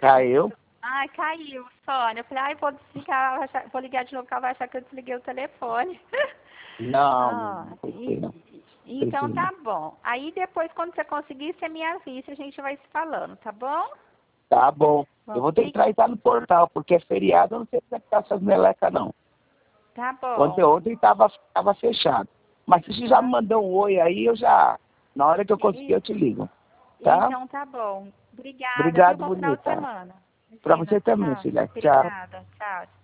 Caiu? Ai, caiu, Sônia. Eu falei, ai, vou desligar, vou ligar de novo, que ela vai achar que eu desliguei o telefone. Não, Ah, não pensei não. então Pensei tá não. bom. Aí depois, quando você conseguir, você me avisa, a gente vai se falando, tá bom? Tá bom. Eu Bom, vou tentar entrar no portal, porque é feriado, eu não sei como é que tá essas melecas, não. tá Ontem, bom. ontem tava fechado. Mas se você já me Tá. mandou um oi aí, eu já... Na hora que eu conseguir, E- eu te ligo. Tá? Então tá bom. Obrigada, viu? Obrigado, Bom final de bonita. semana. Pra você Imagina, também, tchau. filha. Tchau. Obrigada, tchau.